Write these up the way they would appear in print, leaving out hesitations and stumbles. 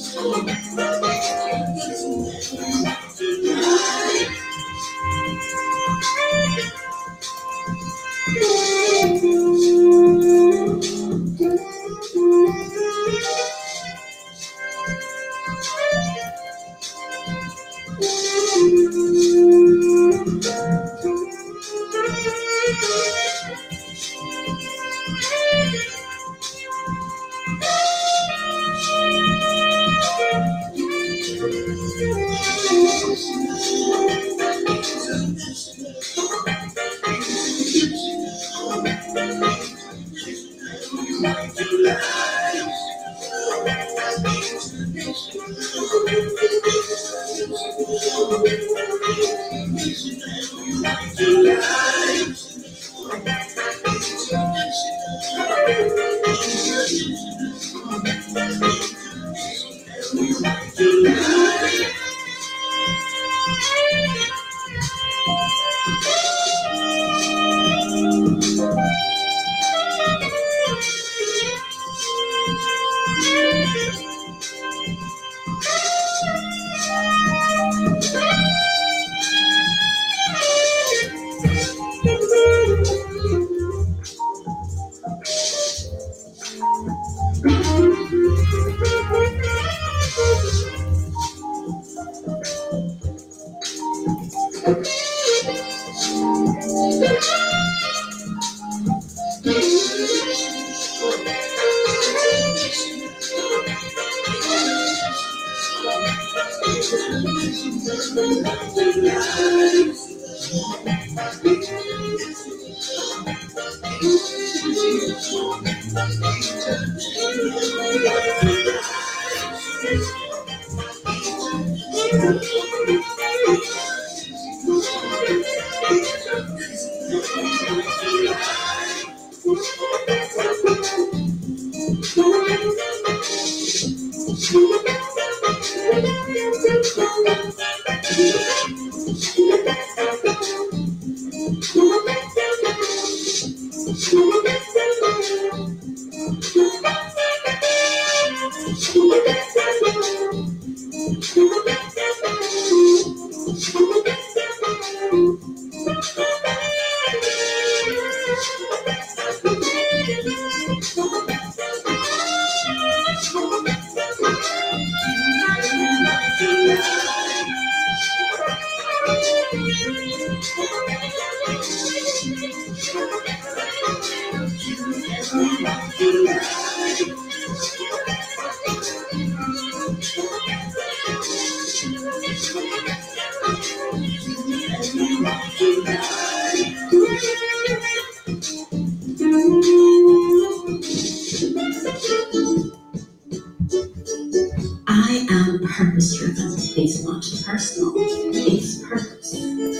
I am purpose driven. It's not personal, it's purpose.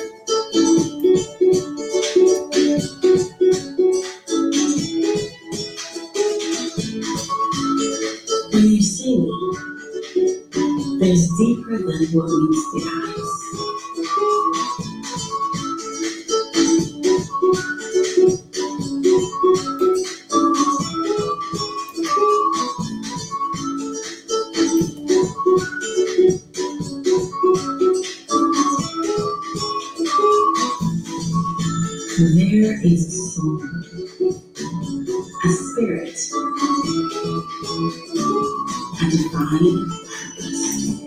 When you see me, there's deeper than what meets the eyes. There is a soul, a spirit, a divine purpose.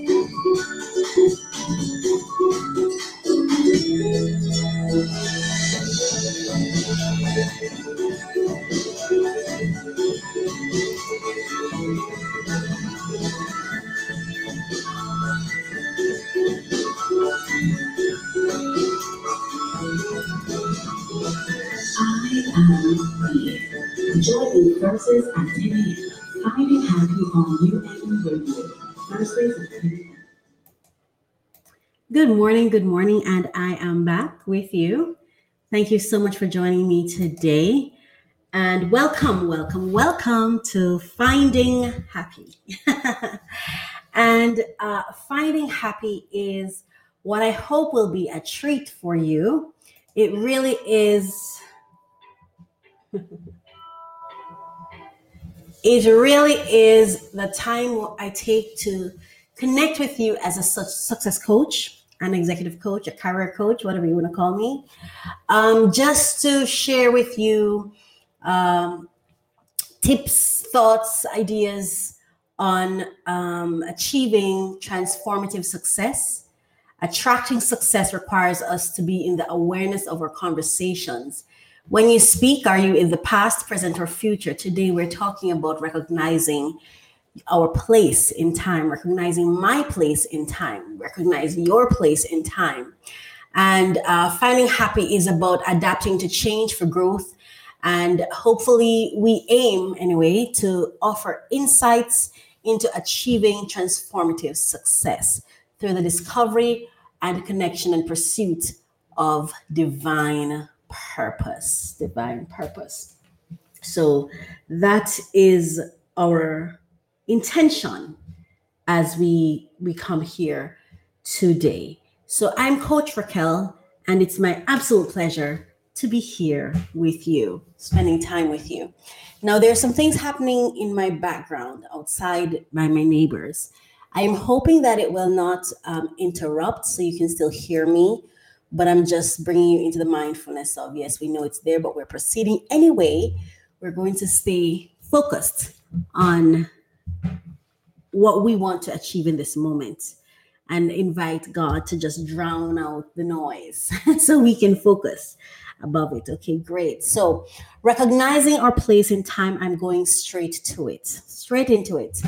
I am here. Join me Thursdays at 10 a.m. Finding Happy on UAE Radio. Thursdays at 10 a.m. Good morning, and I am back with you. Thank you so much for joining me today. And welcome to Finding Happy. And Finding Happy is what I hope will be a treat for you. It really is. It really is the time I take to connect with you as a success coach, an executive coach, a career coach, whatever you want to call me, just to share with you tips, thoughts, ideas on achieving transformative success. Attracting success requires us to be in the awareness of our conversations. When you speak, are you in the past, present, or future? Today, we're talking about recognizing our place in time, recognizing my place in time, recognize your place in time. And finding happy is about adapting to change for growth. And hopefully, we aim anyway to offer insights into achieving transformative success through the discovery and connection and pursuit of divine purpose. Divine purpose. So that is our intention as we come here today. So I'm Coach Raquel, and it's my absolute pleasure to be here with you, spending time with you. Now, there are some things happening in my background outside by my neighbors. I am hoping that it will not interrupt so you can still hear me, but I'm just bringing you into the mindfulness of, yes, we know it's there, but we're proceeding anyway. We're going to stay focused on what we want to achieve in this moment and invite God to just drown out the noise so we can focus above it. Okay, great. So recognizing our place in time, I'm going straight to it, straight into it.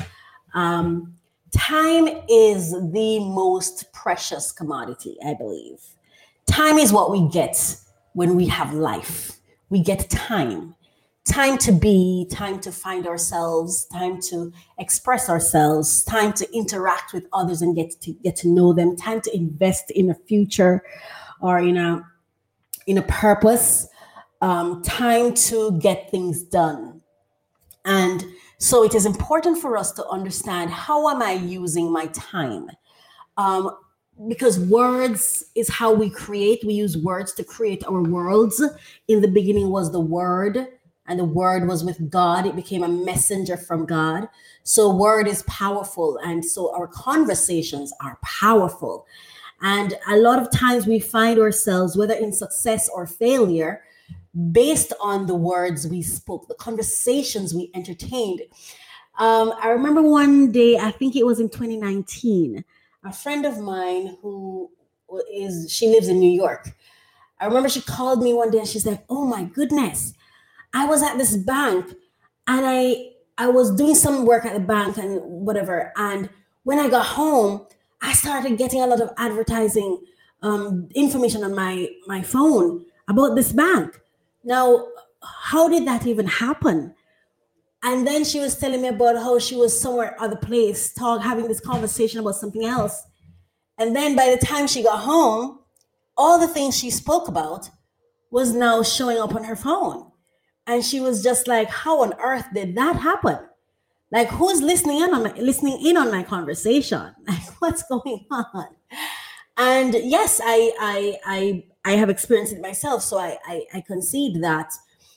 Time is the most precious commodity, I believe. Time is what we get when we have life. We get time. Time to be, time to find ourselves, time to express ourselves, time to interact with others and get to know them, time to invest in a future or in a purpose, time to get things done. And so it is important for us to understand, how am I using my time? Because words is how we create. We use words to create our worlds. In the beginning was the Word, and the Word was with God. It became a messenger from God. So word is powerful. And so our conversations are powerful. And a lot of times we find ourselves, whether in success or failure, based on the words we spoke, the conversations we entertained. I remember one day, I think it was in 2019, a friend of mine she lives in New York. I remember she called me one day and she's like, oh my goodness, I was at this bank and I was doing some work at the bank and whatever. And when I got home, I started getting a lot of advertising information on my phone about this bank. Now, how did that even happen? And then she was telling me about how she was somewhere other place having this conversation about something else. And then by the time she got home, all the things she spoke about was now showing up on her phone. And she was just like, how on earth did that happen? Like, who's listening in on my conversation? Like, what's going on? And yes, I have experienced it myself. So I concede that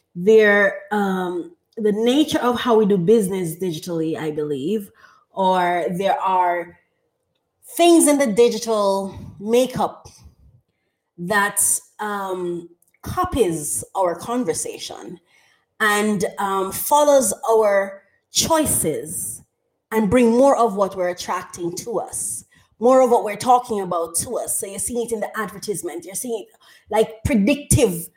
the nature of how we do business digitally, I believe, or there are things in the digital makeup that copies our conversation and follows our choices and bring more of what we're attracting to us, more of what we're talking about to us. So you're seeing it in the advertisement, you're seeing it like predictive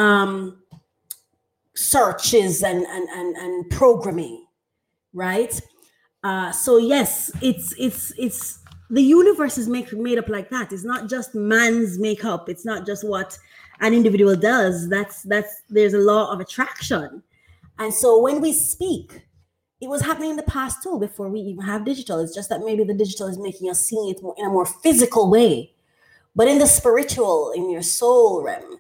searches and programming, right? So yes, it's the universe is made up like that. It's not just man's makeup. It's not just what an individual does. That's there's a law of attraction. And so when we speak, it was happening in the past too, before we even have digital. It's just that maybe the digital is making us see it in a more physical way. But in the spiritual, in your soul realm,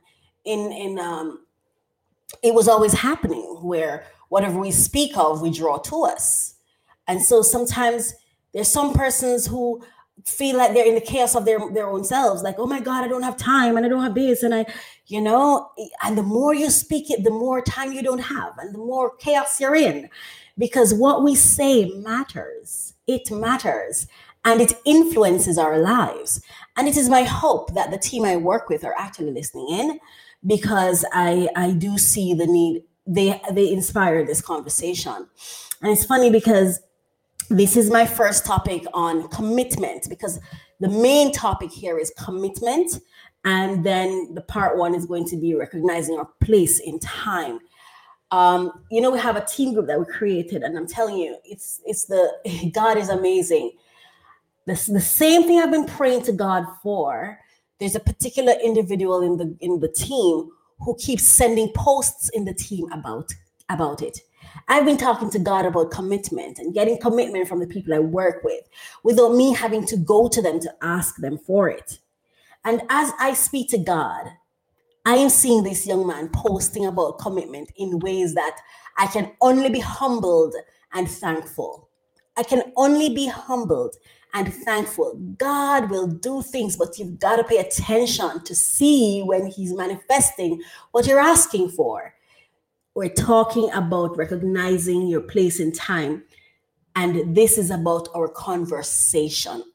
it was always happening where whatever we speak of, we draw to us. And so sometimes there's some persons who feel like they're in the chaos of their own selves, like, oh my God, I don't have time and I don't have this. And and the more you speak it, the more time you don't have and the more chaos you're in. because what we say matters. It matters and it influences our lives. And it is my hope that the team I work with are actually listening in, because I do see the need. They inspire this conversation. And it's funny because this is my first topic on commitment, because the main topic here is commitment. And then the part one is going to be recognizing our place in time. We have a team group that we created, and I'm telling you, God is amazing. The same thing I've been praying to God for. There's a particular individual in the team who keeps sending posts in the team about it. I've been talking to God about commitment and getting commitment from the people I work with without me having to go to them to ask them for it. And as I speak to God, I am seeing this young man posting about commitment in ways that I can only be humbled and thankful. I can only be humbled and thankful. God will do things, but you've got to pay attention to see when he's manifesting what you're asking for. We're talking about recognizing your place in time. And this is about our conversation.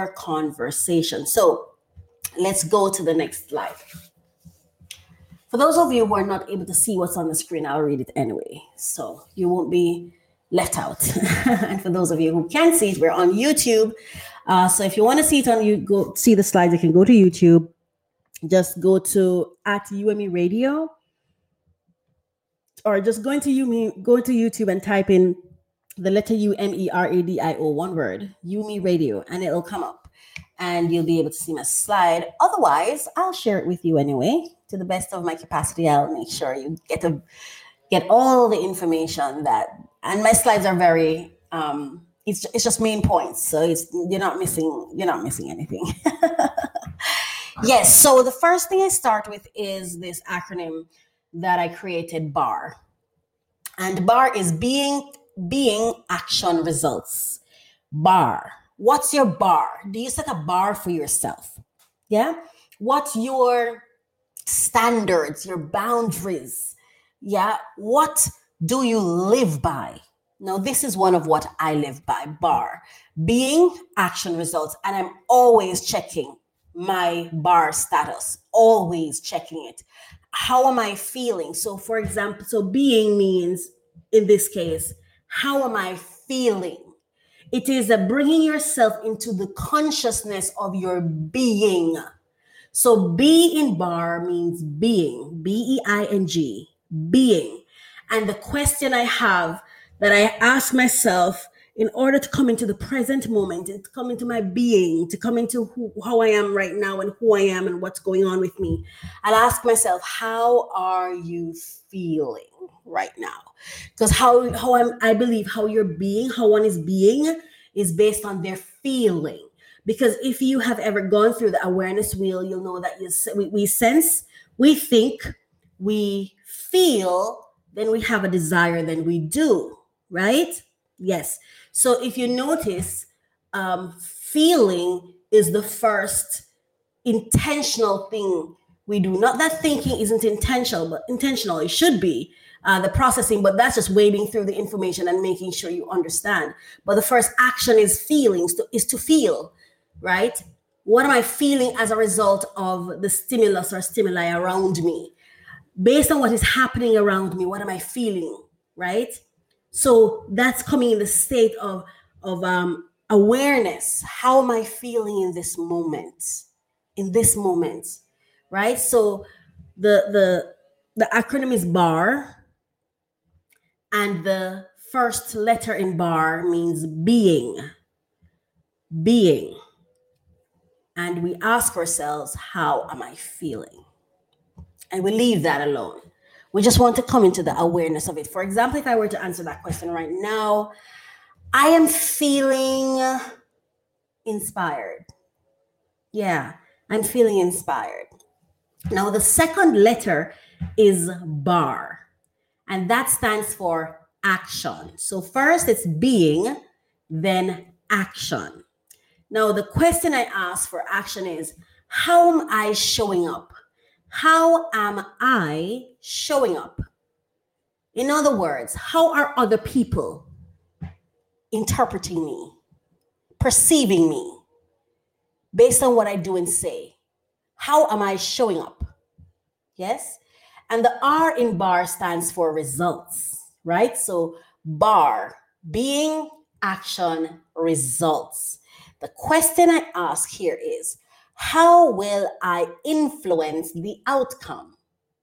So let's go to the next slide. For those of you who are not able to see what's on the screen, I'll read it anyway, so you won't be left out. And for those of you who can see it, we're on YouTube. So if you want to see it go see the slides, you can go to YouTube. Just go to @UME Radio, or just go into YouTube and type in the letter UMERADIO, one word, UME Radio, and it'll come up. And you'll be able to see my slide. Otherwise, I'll share it with you anyway. To the best of my capacity, I'll make sure you get all the information and my slides are very, it's just main points. So you're not missing anything. Yes. So the first thing I start with is this acronym that I created, BAR. And BAR is being, action, results. BAR. What's your bar? Do you set a bar for yourself? Yeah. What's your standards, your boundaries? Yeah. What do you live by? Now, this is one of what I live by, BAR. Being, action, results. And I'm always checking my BAR status, always checking it. How am I feeling? So for example, being means, in this case, how am I feeling? It is bringing yourself into the consciousness of your being. So be in BAR means being, BEING, being. And the question I have that I ask myself in order to come into the present moment, and to come into my being, to come into how I am right now and who I am and what's going on with me, I'll ask myself, how are you feeling right now? Because I believe how you're being, how one is being, is based on their feeling. Because if you have ever gone through the awareness wheel, you'll know that we sense, we think, we feel, then we have a desire, then we do, right? Yes. So if you notice, feeling is the first intentional thing we do. Not that thinking isn't intentional, but intentional. It should be the processing, but that's just wading through the information and making sure you understand. But the first action is feelings, is to feel, right? What am I feeling as a result of the stimulus or stimuli around me? Based on what is happening around me, what am I feeling, right? So that's coming in the state of awareness. How am I feeling in this moment? Right? So the acronym is BAR, and the first letter in BAR means being. And we ask ourselves, how am I feeling? And we leave that alone. We just want to come into the awareness of it. For example, if I were to answer that question right now, I am feeling inspired. Yeah, I'm feeling inspired. Now, the second letter is BAR, and that stands for action. So first it's being, then action. Now, the question I ask for action is, how am I showing up? How am I showing up? In other words, how are other people interpreting me, perceiving me based on what I do and say? How am I showing up? Yes. And the R in bar stands for results, right? So bar, being, action, results. The question I ask here is, how will I influence the outcome?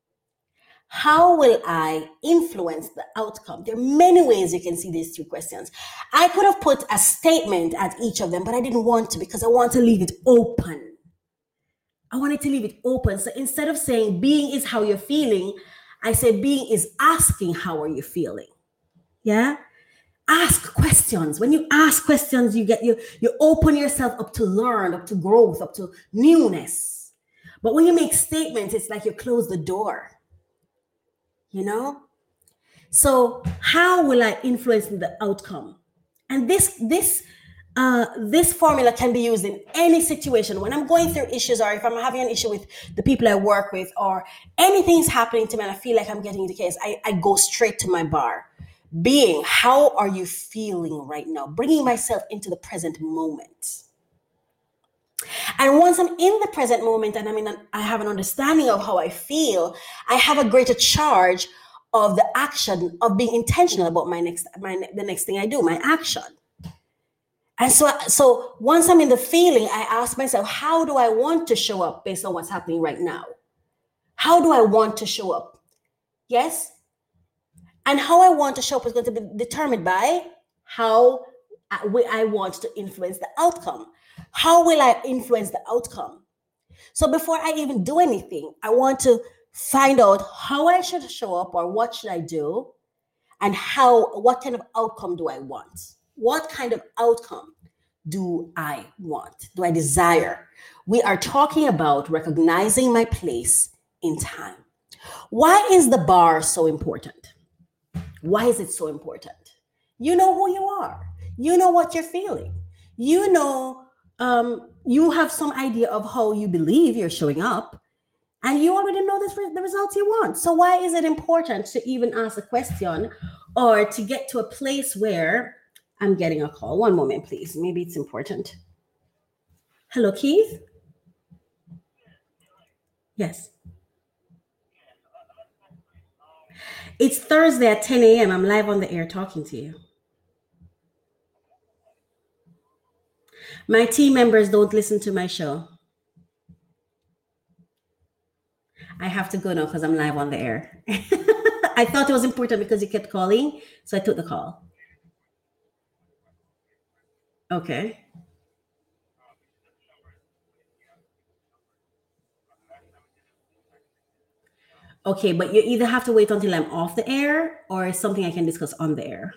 How will I influence the outcome? There are many ways you can see these two questions. I could have put a statement at each of them, but I didn't want to because I want to leave it open. I wanted to leave it open. So instead of saying being is how you're feeling, I said being is asking how are you feeling. Yeah? Ask questions. When you ask questions, you open yourself up to learn, up to growth, up to newness. But when you make statements, it's like you close the door. You know? So how will I influence the outcome? And this formula can be used in any situation. When I'm going through issues, or if I'm having an issue with the people I work with, or anything's happening to me and I feel like I'm getting the case, I go straight to my bar. Being, how are you feeling right now? Bringing myself into the present moment. And once I'm in the present moment and I have an understanding of how I feel, I have a greater charge of the action of being intentional about the next thing I do, my action. And so once I'm in the feeling, I ask myself, how do I want to show up based on what's happening right now? How do I want to show up? Yes? And how I want to show up is going to be determined by how I want to influence the outcome. How will I influence the outcome? So before I even do anything, I want to find out how I should show up, or what should I do, and what kind of outcome do I want? What kind of outcome do I want? Do I desire? We are talking about recognizing my place in time. Why is the bar so important? Why is it so important? You know who you are. You know what you're feeling. You know, you have some idea of how you believe you're showing up, and you already know the results you want. So why is it important to even ask a question, or to get to a place where I'm getting a call? One moment, please. Maybe it's important. Hello, Keith? Yes. It's Thursday at 10 a.m. I'm live on the air talking to you. My team members don't listen to my show. I have to go now because I'm live on the air. I thought it was important because you kept calling, so I took the call. Okay. Okay, but you either have to wait until I'm off the air, or it's something I can discuss on the air.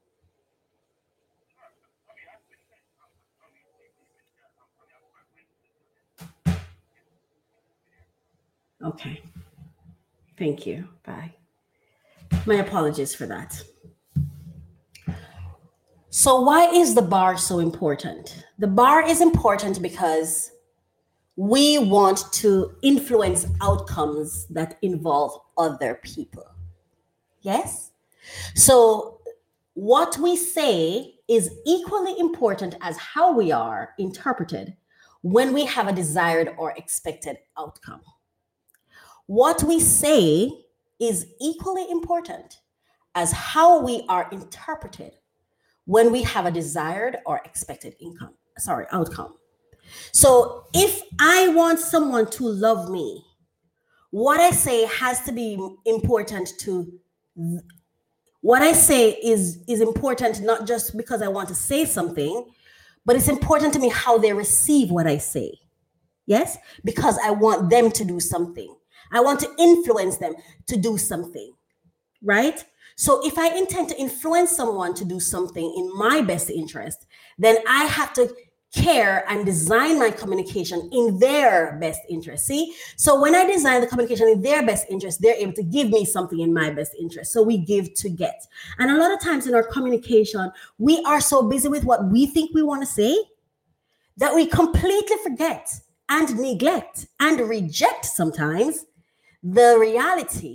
Okay. Thank you. Bye. My apologies for that. So why is the bar so important? The bar is important because we want to influence outcomes that involve other people. Yes? So what we say is equally important as how we are interpreted when we have a desired or expected outcome. What we say is equally important as how we are interpreted when we have a desired or expected outcome. So if I want someone to love me, what I say has to be important to what I say is important, not just because I want to say something, but it's important to me how they receive what I say. Yes? Because I want them to do something. I want to influence them to do something, right? So if I intend to influence someone to do something in my best interest, then I have to care and design my communication in their best interest. See? So when I design the communication in their best interest, they're able to give me something in my best interest. So we give to get. And a lot of times in our communication, we are so busy with what we think we want to say that we completely forget and neglect and reject sometimes the reality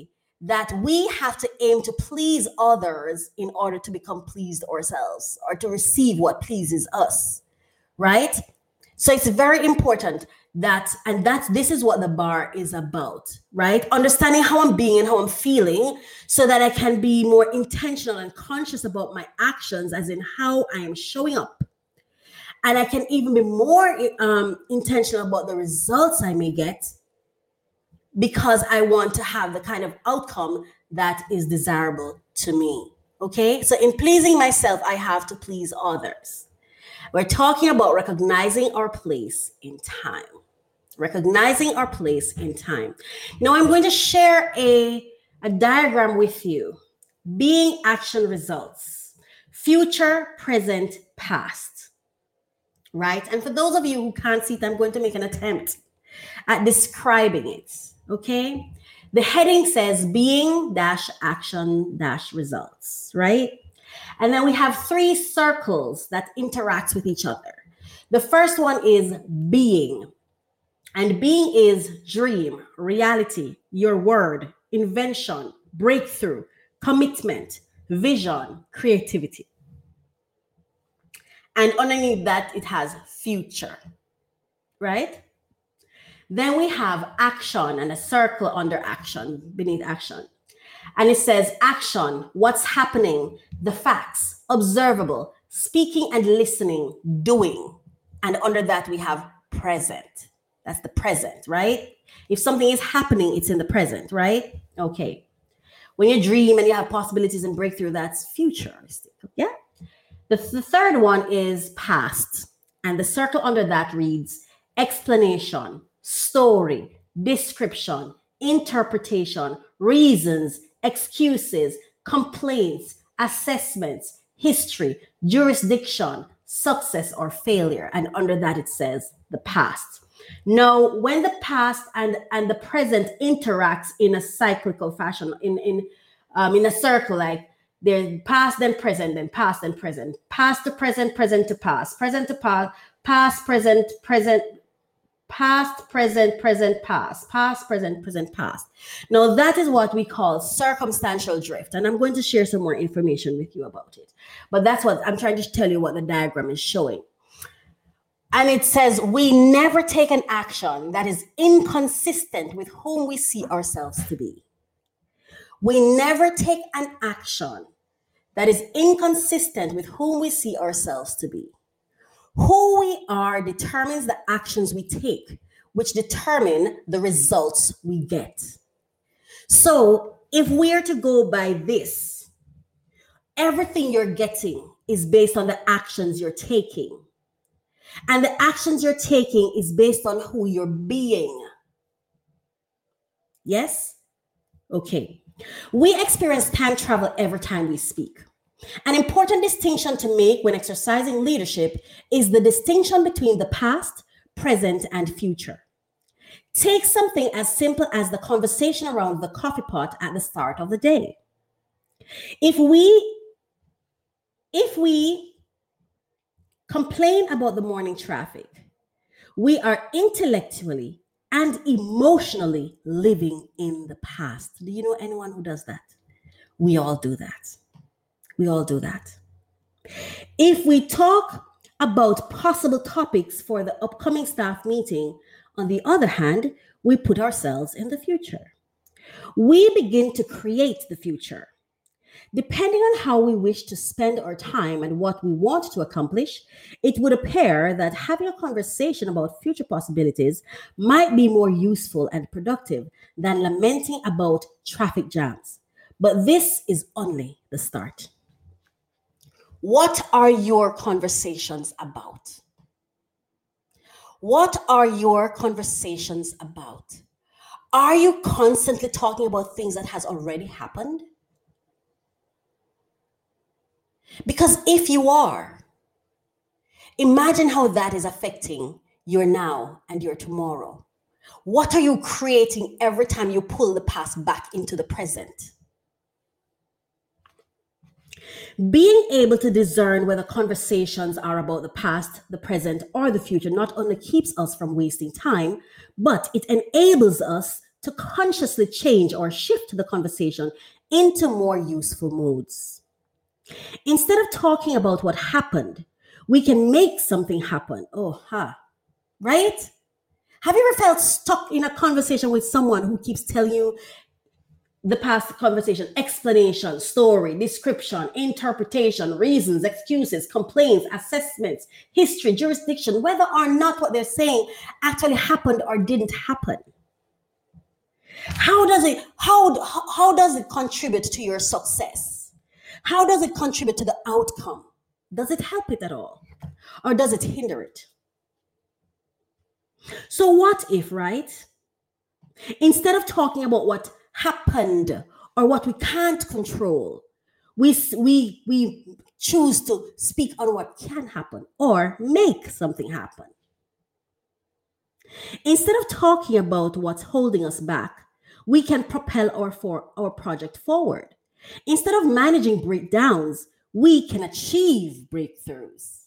that we have to aim to please others in order to become pleased ourselves or to receive what pleases us, right? So it's very important this is what the bar is about, right? Understanding how I'm being and how I'm feeling so that I can be more intentional and conscious about my actions, as in how I am showing up. And I can even be more intentional about the results I may get, because I want to have the kind of outcome that is desirable to me. Okay? So in pleasing myself, I have to please others. We're talking about recognizing our place in time. Recognizing our place in time. Now I'm going to share a diagram with you. Being, action, results. Future, present, past. Right? And for those of you who can't see it, I'm going to make an attempt at describing it. Okay? The heading says being dash action dash results, right? And then we have 3 circles that interact with each other. The first one is being. And being is dream, reality, your word, invention, breakthrough, commitment, vision, creativity. And underneath that, it has future, right? Then we have action and a circle under action, beneath action. And it says action, what's happening, the facts, observable, speaking and listening, doing. And under that, we have present. That's the present, right? If something is happening, it's in the present, right? Okay. When you dream and you have possibilities and breakthrough, that's futuristic. Yeah. The third one is past. And the circle under that reads explanation, story, description, interpretation, reasons, excuses, complaints, assessments, history, jurisdiction, success or failure. And under that, it says the past. Now, when the past and the present interacts in a cyclical fashion, in a circle, like there's past, then present, then past, then present, past to present, present to past, present to past, past, present, present, past, present, present, past, past, present, present, past. Now, that is what we call circumstantial drift. And I'm going to share some more information with you about it. But that's what I'm trying to tell you what the diagram is showing. And it says we never take an action that is inconsistent with whom we see ourselves to be. We never take an action that is inconsistent with whom we see ourselves to be. Who we are determines the actions we take, which determine the results we get. So if we are to go by this, everything you're getting is based on the actions you're taking. And the actions you're taking is based on who you're being. Yes? Okay. We experience time travel every time we speak. An important distinction to make when exercising leadership is the distinction between the past, present, and future. Take something as simple as the conversation around the coffee pot at the start of the day. If we complain about the morning traffic, we are intellectually and emotionally living in the past. Do you know anyone who does that? We all do that. We all do that. If we talk about possible topics for the upcoming staff meeting, on the other hand, we put ourselves in the future. We begin to create the future. Depending on how we wish to spend our time and what we want to accomplish, it would appear that having a conversation about future possibilities might be more useful and productive than lamenting about traffic jams. But this is only the start. What are your conversations about? What are your conversations about? Are you constantly talking about things that has already happened? Because if you are, imagine how that is affecting your now and your tomorrow. What are you creating every time you pull the past back into the present? Being able to discern whether conversations are about the past, the present, or the future not only keeps us from wasting time, but it enables us to consciously change or shift the conversation into more useful modes. Instead of talking about what happened, we can make something happen. Right? Have you ever felt stuck in a conversation with someone who keeps telling you the past conversation, explanation, story, description, interpretation, reasons, excuses, complaints, assessments, history, jurisdiction, whether or not what they're saying actually happened or didn't happen? How does it contribute to your success? How does it contribute to the outcome? Does it help it at all? Or does it hinder it? So what if, right? Instead of talking about what happened or what we can't control, we choose to speak on what can happen or make something happen. Instead of talking about what's holding us back, we can propel our project forward. Instead of managing breakdowns, we can achieve breakthroughs.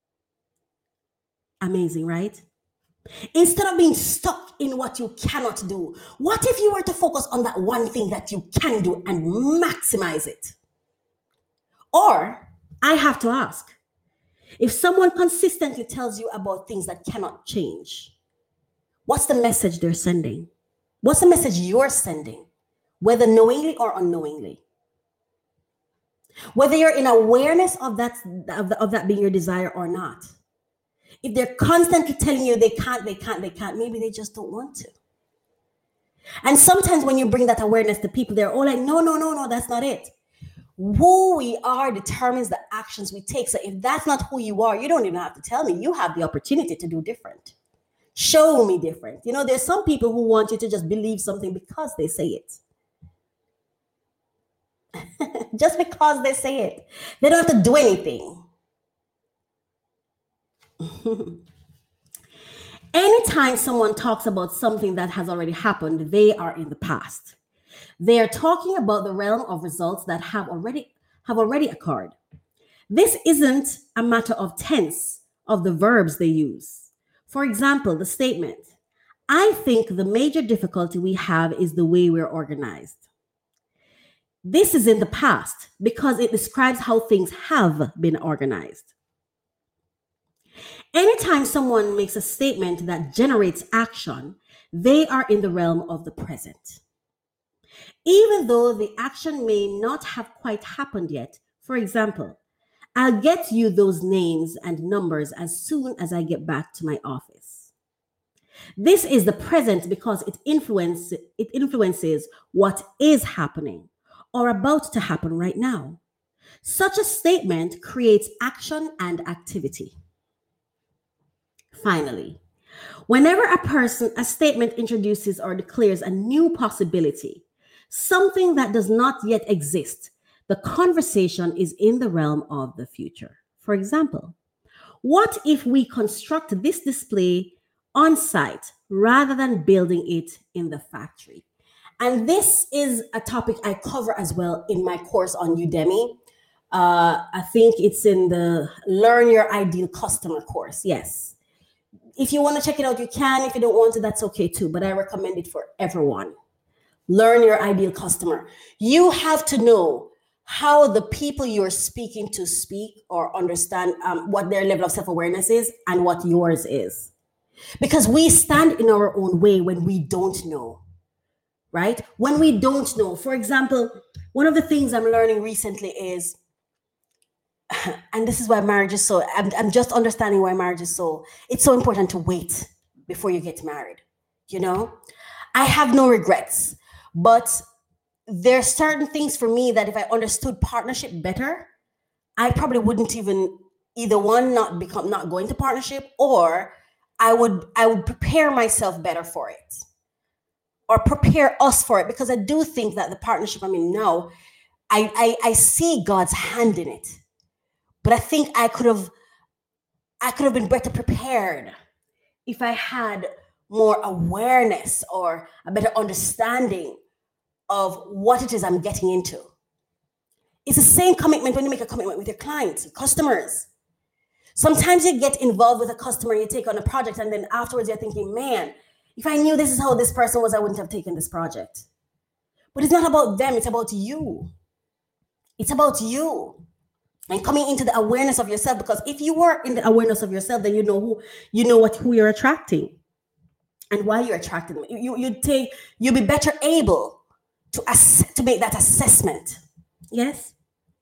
Amazing, right? Instead of being stuck in what you cannot do, what if you were to focus on that one thing that you can do and maximize it? Or, I have to ask, if someone consistently tells you about things that cannot change, what's the message they're sending? What's the message you're sending, whether knowingly or unknowingly? Whether you're in awareness of that being your desire or not. If they're constantly telling you they can't, maybe they just don't want to. And sometimes when you bring that awareness to people, they're all like, no, that's not it. Who we are determines the actions we take. So if that's not who you are, you don't even have to tell me. You have the opportunity to do different. Show me different. There's some people who want you to just believe something because they say it. Just because they say it. They don't have to do anything. Anytime someone talks about something that has already happened, they are in the past. They are talking about the realm of results that have already occurred. This isn't a matter of tense of the verbs they use. For example, the statement, I think the major difficulty we have is the way we're organized. This is in the past because it describes how things have been organized. Anytime someone makes a statement that generates action, they are in the realm of the present. Even though the action may not have quite happened yet, for example, I'll get you those names and numbers as soon as I get back to my office. This is the present because it influences what is happening or about to happen right now. Such a statement creates action and activity. Finally, whenever a statement introduces or declares a new possibility, something that does not yet exist, the conversation is in the realm of the future. For example, what if we construct this display on site rather than building it in the factory? And this is a topic I cover as well in my course on Udemy. I think it's in the Learn Your Ideal Customer course. Yes. If you want to check it out, you can. If you don't want to, that's okay too. But I recommend it for everyone. Learn Your Ideal Customer. You have to know how the people you're speaking to speak or understand what their level of self-awareness is and what yours is. Because we stand in our own way when we don't know, right? When we don't know. For example, one of the things I'm learning recently is, and this is why marriage is so, I'm just understanding why marriage is so, it's so important to wait before you get married. I have no regrets, but there are certain things for me that if I understood partnership better, I probably wouldn't even either one, not go into partnership, or I would prepare myself better for it or prepare us for it, because I do think that the partnership I'm in now, I see God's hand in it. But I think I could have been better prepared if I had more awareness or a better understanding of what it is I'm getting into. It's the same commitment when you make a commitment with your clients, customers. Sometimes you get involved with a customer, you take on a project, and then afterwards you're thinking, man, If I knew this is how this person was, I wouldn't have taken this project. But it's not about them, it's about you. It's about you. And coming into the awareness of yourself, because if you were in the awareness of yourself, then you know who you're attracting and why you're attracting them. You'll be better able to make that assessment. Yes.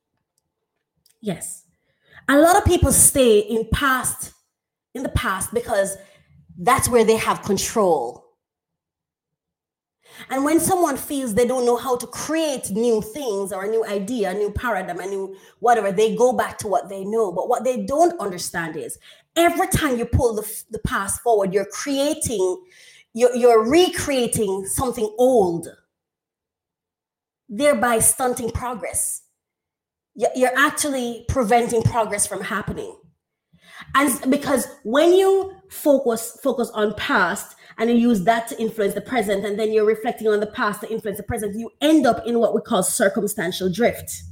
A lot of people stay in the past because that's where they have control. And when someone feels they don't know how to create new things or a new idea, a new paradigm, a new whatever, they go back to what they know. But what they don't understand is every time you pull the past forward, you're recreating something old, thereby stunting progress. You're actually preventing progress from happening. And because when you focus on past and you use that to influence the present, and then you're reflecting on the past to influence the present, you end up in what we call circumstantial drift.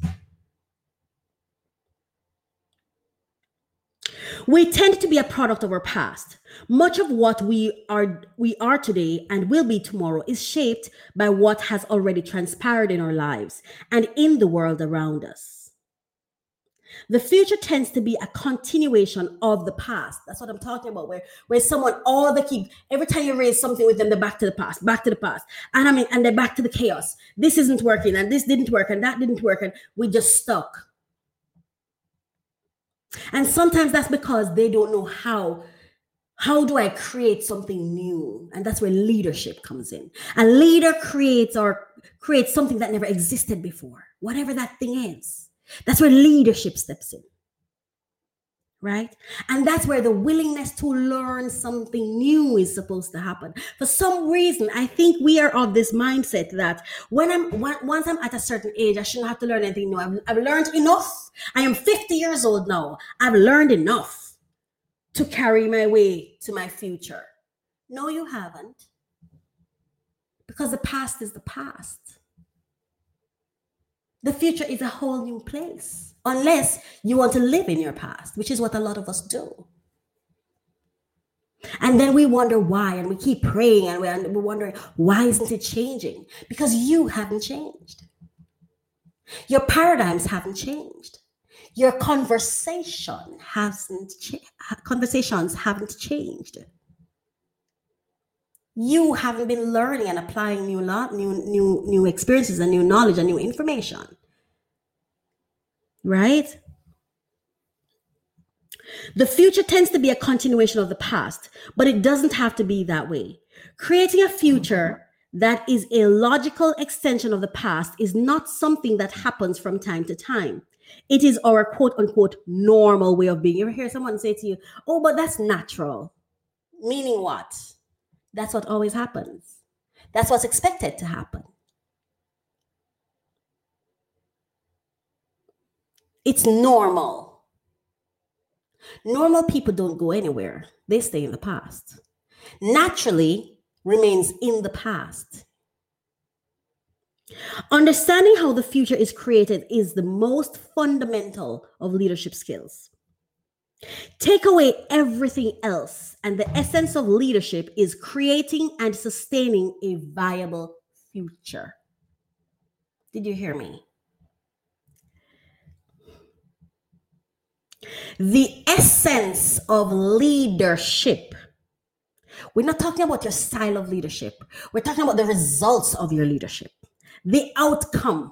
We tend to be a product of our past. Much of what we are today and will be tomorrow is shaped by what has already transpired in our lives and in the world around us. The future tends to be a continuation of the past. That's what I'm talking about, where someone every time you raise something with them, they're back to the past. And they're back to the chaos. This isn't working, and this didn't work, and that didn't work, and we just stuck. And sometimes that's because they don't know how do I create something new? And that's where leadership comes in. A leader creates something that never existed before, whatever that thing is. That's where leadership steps in, right? And that's where the willingness to learn something new is supposed to happen. For some reason, I think we are of this mindset that once I'm at a certain age, I shouldn't have to learn anything new. I've learned enough. I am 50 years old now. I've learned enough to carry my way to my future. No, you haven't. Because the past is the past. The future is a whole new place, unless you want to live in your past, which is what a lot of us do. And then we wonder why, and we keep praying, and we're wondering, why isn't it changing? Because you haven't changed. Your paradigms haven't changed. Your conversations haven't changed. You haven't been learning and applying new experiences and new knowledge and new information, right? The future tends to be a continuation of the past, but it doesn't have to be that way. Creating a future that is a logical extension of the past is not something that happens from time to time. It is our quote unquote normal way of being. You ever hear someone say to you, oh, but that's natural? Meaning what? That's what always happens. That's what's expected to happen. It's normal. Normal people don't go anywhere. They stay in the past. Naturally remains in the past. Understanding how the future is created is the most fundamental of leadership skills. Take away everything else, and the essence of leadership is creating and sustaining a viable future. Did you hear me? The essence of leadership. We're not talking about your style of leadership. We're talking about the results of your leadership, the outcome.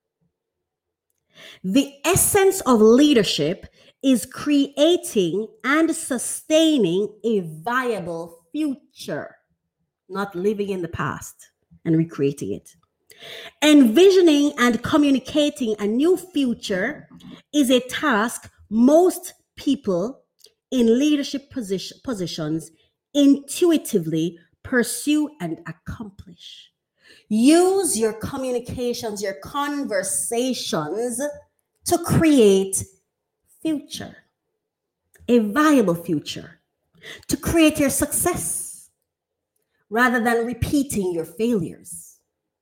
The essence of leadership is creating and sustaining a viable future, not living in the past and recreating it. Envisioning and communicating a new future is a task most people in leadership positions intuitively pursue and accomplish. Use your communications, your conversations to create future, a viable future, to create your success rather than repeating your failures.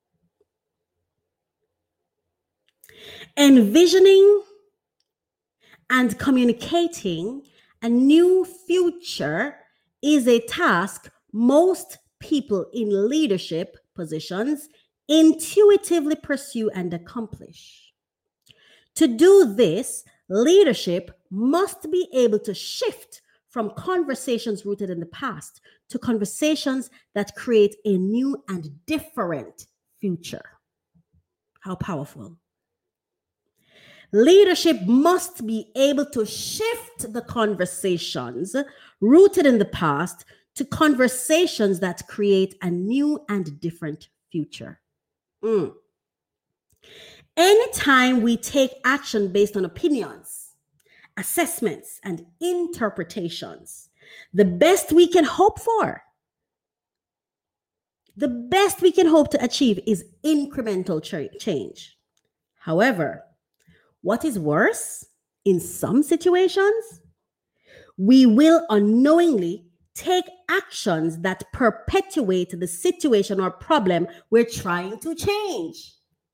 Envisioning and communicating a new future is a task most people in leadership positions intuitively pursue and accomplish. To do this, leadership must be able to shift from conversations rooted in the past to conversations that create a new and different future. How powerful. Leadership must be able to shift the conversations rooted in the past to conversations that create a new and different future. Anytime we take action based on opinions, assessments, and interpretations, the best we can hope to achieve is incremental change. However, what is worse, in some situations, we will unknowingly take actions that perpetuate the situation or problem we're trying to change.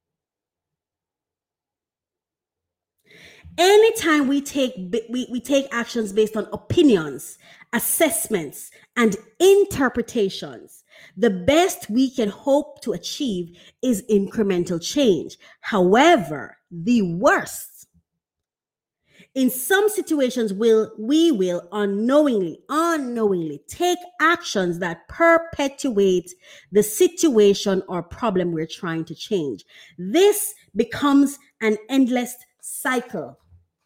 Anytime we take actions based on opinions, assessments, and interpretations, the best we can hope to achieve is incremental change. However, the worst, in some situations, we will unknowingly take actions that perpetuate the situation or problem we're trying to change. This becomes an endless cycle.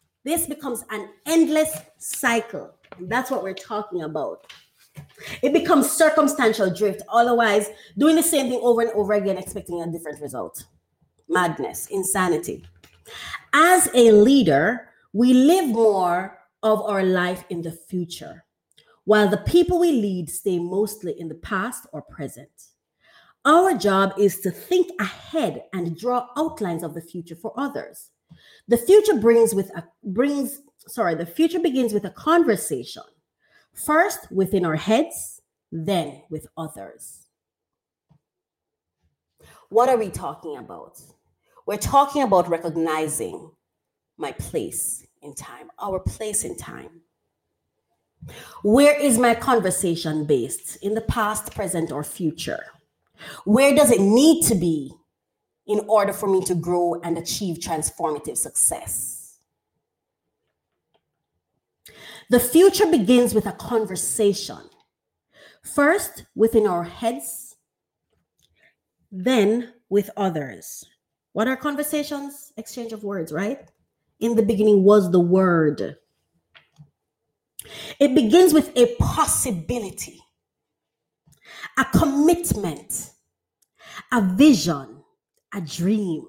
And that's what we're talking about. It becomes circumstantial drift, otherwise doing the same thing over and over again, expecting a different result. Madness, insanity. As a leader, we live more of our life in the future, while the people we lead stay mostly in the past or present. Our job is to think ahead and draw outlines of the future for others. The future begins with a conversation, first within our heads, then with others. What are we talking about? We're talking about recognizing my place in time, our place in time. Where is my conversation based? In the past, present, or future? Where does it need to be in order for me to grow and achieve transformative success? The future begins with a conversation, first within our heads, then with others. What are conversations? Exchange of words, right? In the beginning was the word. It begins with a possibility, a commitment, a vision, a dream.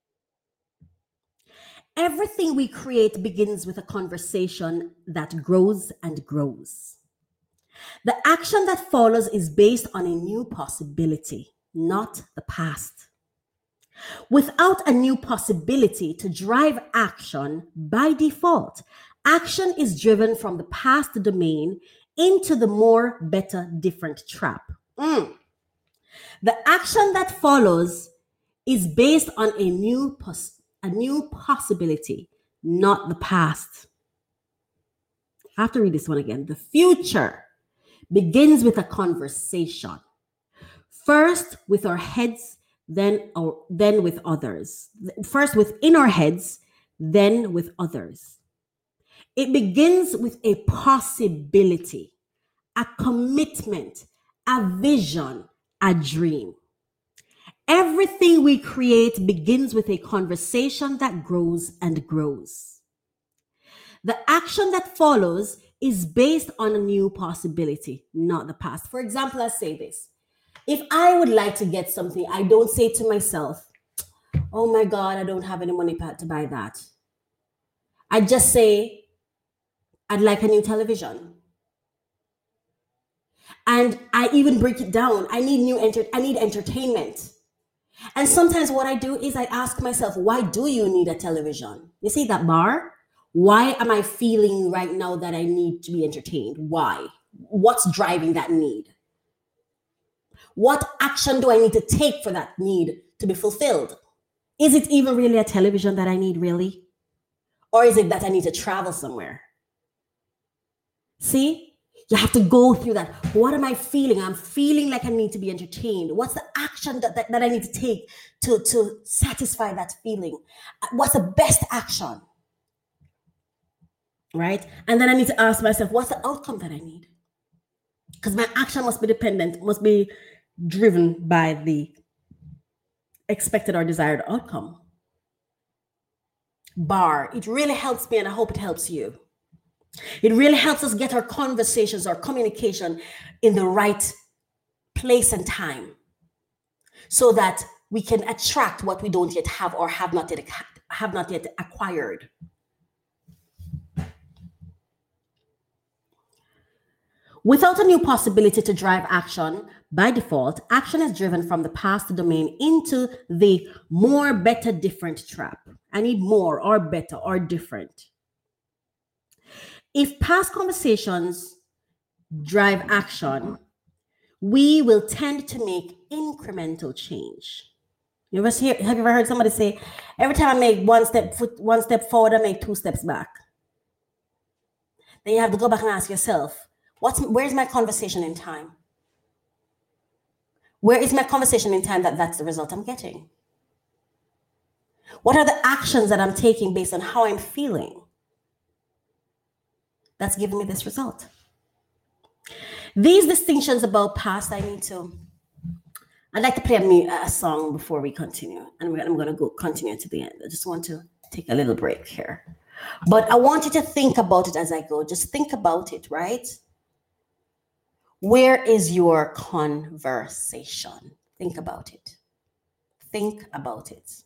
Everything we create begins with a conversation that grows and grows. The action that follows is based on a new possibility, not the past. Without a new possibility to drive action, by default, action is driven from the past domain into the more, better, different trap. The action that follows is based on a new possibility, not the past. I have to read this one again. The future begins with a conversation, first with our heads, then with others. First within our heads, then with others. It begins with a possibility, a commitment, a vision, a dream. Everything we create begins with a conversation that grows and grows. The action that follows is based on a new possibility, not the past. For example, let's say this. If I would like to get something, I don't say to myself, oh my God, I don't have any money to buy that. I just say, I'd like a new television. And I even break it down. I need entertainment. And sometimes what I do is I ask myself, why do you need a television? You see that bar? Why am I feeling right now that I need to be entertained? Why? What's driving that need? What action do I need to take for that need to be fulfilled? Is it even really a television that I need, really? Or is it that I need to travel somewhere? See? You have to go through that. What am I feeling? I'm feeling like I need to be entertained. What's the action that I need to take to satisfy that feeling? What's the best action? Right? And then I need to ask myself, what's the outcome that I need? Because my action must be driven by the expected or desired outcome. Bar. It really helps me, and I hope it helps you. It really helps us get our conversations, our communication in the right place and time so that we can attract what we don't yet have or have not yet acquired. Without a new possibility to drive action, by default, action is driven from the past domain into the more, better, different trap. I need more or better or different. If past conversations drive action, we will tend to make incremental change. Have you ever heard somebody say, every time I make one step forward, I make 2 steps back? Then you have to go back and ask yourself, where's my conversation in time? Where is my conversation in time that's the result I'm getting? What are the actions that I'm taking based on how I'm feeling that's giving me this result? These distinctions about past, I'd like to play a song before we continue. And I'm going to go continue to the end. I just want to take a little break here. But I want you to think about it as I go. Just think about it, right? Where is your conversation? Think about it. Think about it.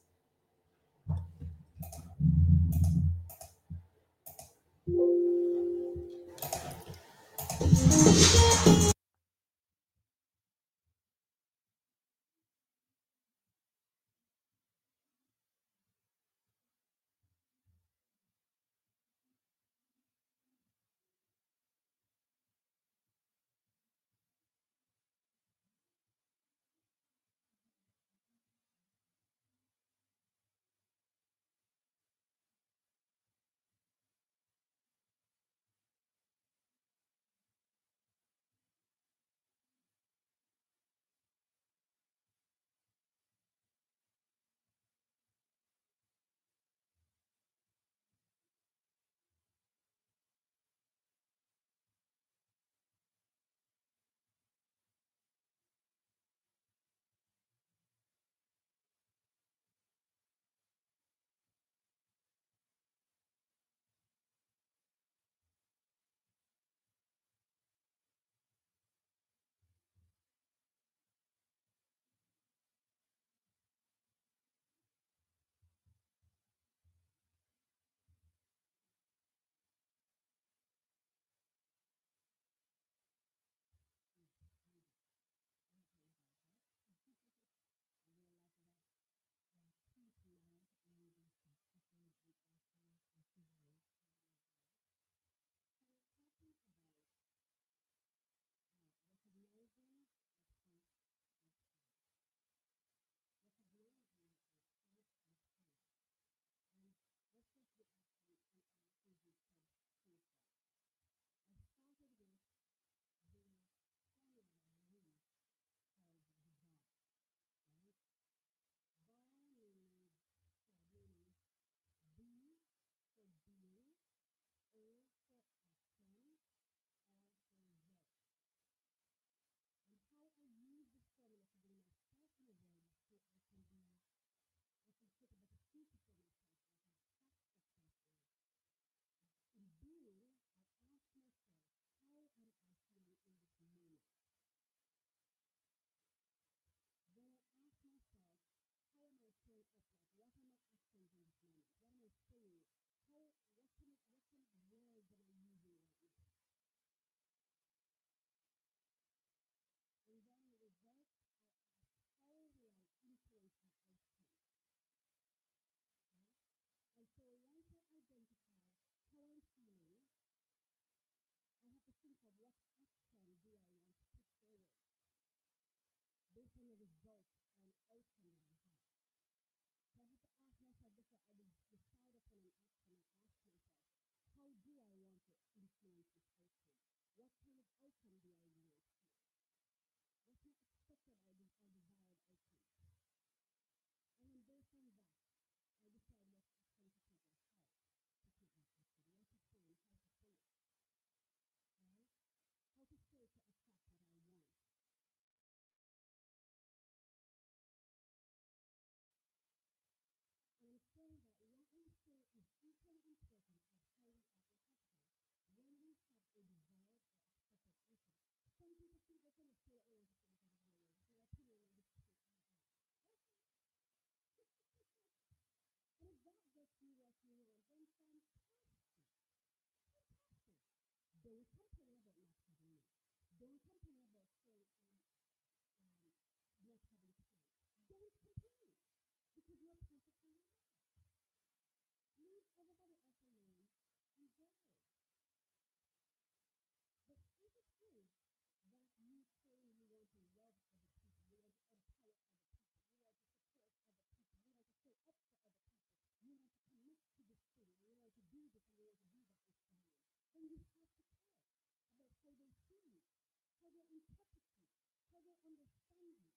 understanding.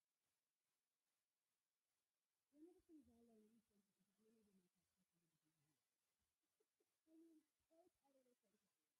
One of the things I learned recently is that many women have totally different views. I mean, totally different views.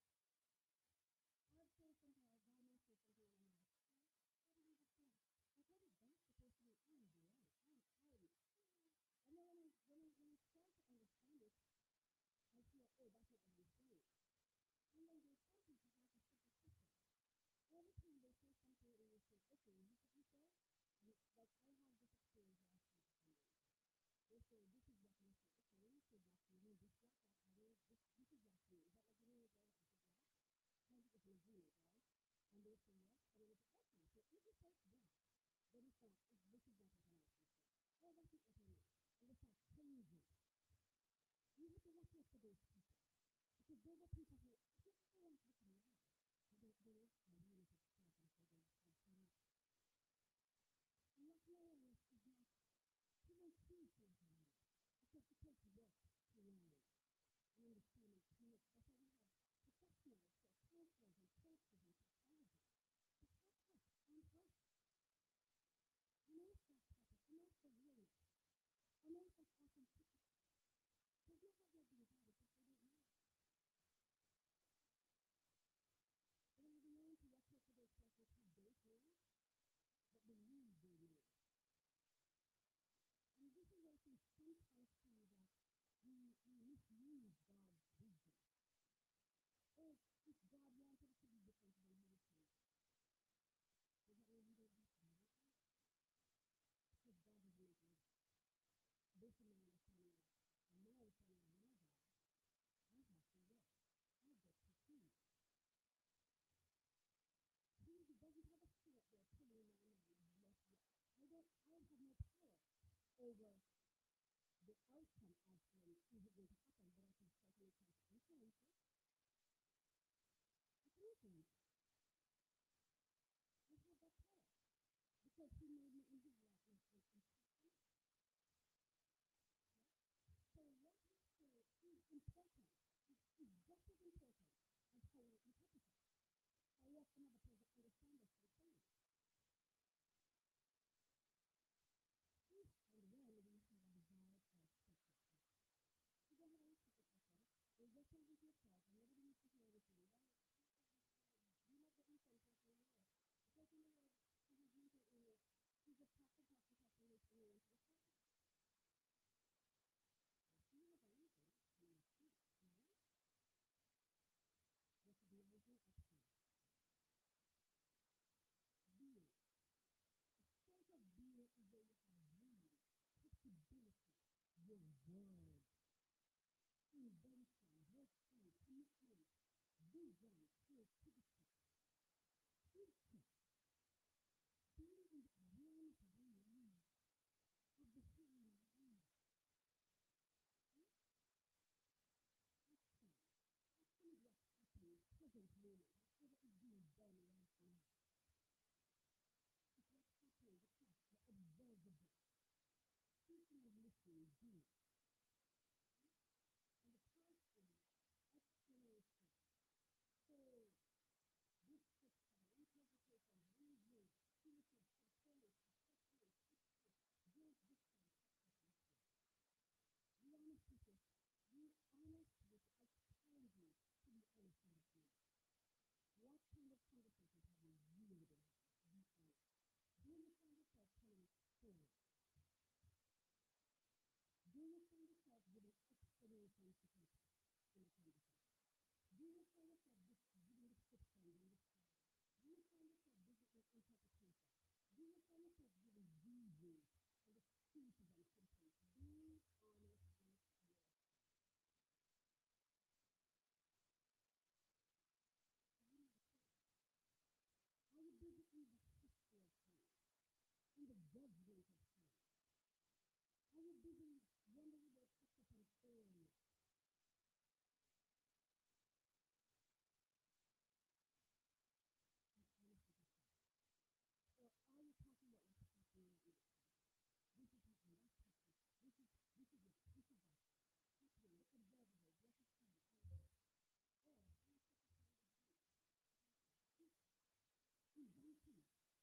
I'd say something, like guy might say something, and I'm like, I don't understand. Like, what is that supposed to mean? I'm right. I'm. And then when I start to understand it, I feel, oh, that's not what I'm saying. And then there's some people who have a simple system. Every time they say something and you say, okay, you know what you say? Like, I have this experience last week with somebody. They say, this is what you say. Okay, when you say that, you mean this, that, I mean, this is what you mean. Is that like you mean it, right? I said, yeah. Then it's an agreement, right? And they say yes, and then they say, okay, so if you say that, then it's not, this is not what I'm actually saying. Oh, that's not what I mean. And they start changing. You have to watch out for those people. Because those are people who, if you ever want to become mad, they are really to start and say they're not. And what lawyer is not, he won't choose things in life. Because it takes work to learn. And understanding clinics. That's why we have professionals, so counselors and coaches and psychologists. To help us on us. And ask that topic, and ask for realness, and ask that authenticity. Because not that they're being bad, it's just they don't know. And then we learn to watch out for those persons who don't know, but believe they know. And this is where I think sometimes too that we misuse God's wisdom. Or if God wanted it to be different, then he would change it. Does that mean we don't have to do it? Because God has made it. Based on my understanding of, and my understanding of my God, I have to work. I get to choose. He doesn't have a spirit there pulling in my mind. Yes, yes. I have no power over the outcome of is it going to happen, but I can certainly try to influence it. I can influence it. I have that power. Because he made me in his likeness and image. Okay? So what we say is important. Is just as important as how we interpret it. Or what another person understands us by saying. If and when we have a desire for separation. You go ahead and separate yourself. You're just with yourself, and nobody needs to hear anything. You might get intention for your life. The person in the world who is using in he's a pastor, listening into the person. You have anything, you must speak, right? Recognizing excellence. Being. A state of being is where you have meaning, flexibility, your word, invention, breakthrough, commitment, vision, creativity, future. Being in the awareness of who you are, of the who you are. Action. Action is what's happening, present moment, whatever is being done right now. It's what's happening, the fact, the observable. Speaking and listening, doing. And the part is explanation. So, this question, interpretation, reasoning, thinking, controlling, assessment, action, those different aspects of it. Be honest with it. Be honest with it. I challenge you to be honest with me. What kind of conversations have you really been having? Be honest. Do you find yourself telling stories? Do you find yourself giving explanations to people in a conversation? Do you find yourself just giving descriptions and describing? Do you find yourself giving interpretation? Do you find yourself giving reasons and excuses and symptoms? Be honest with yourself. Are you busy in the history of time, in the judgment of time? Are you busy wondering about success and failure? Be honest with yourself. Or are you talking about what's happening right now? This is happening, that's happening. This is it, this is that. Happening, the observable, what is happening, all that. Or are you focusing on the good, inventing?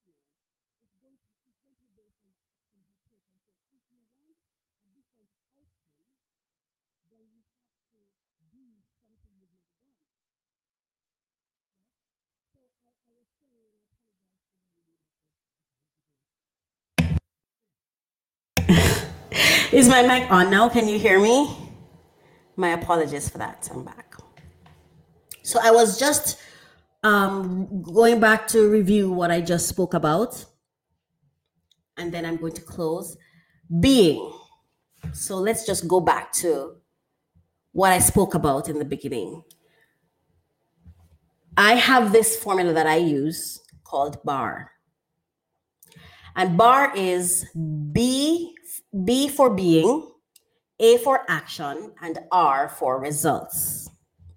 Is my mic on now? Can you hear me? My apologies for that. I'm back. So I was just going back to review what I just spoke about, and then I'm going to close. Being. So let's just go back to what I spoke about in the beginning. I have this formula that I use called BAR. And BAR is B for being, A for action, and R for results.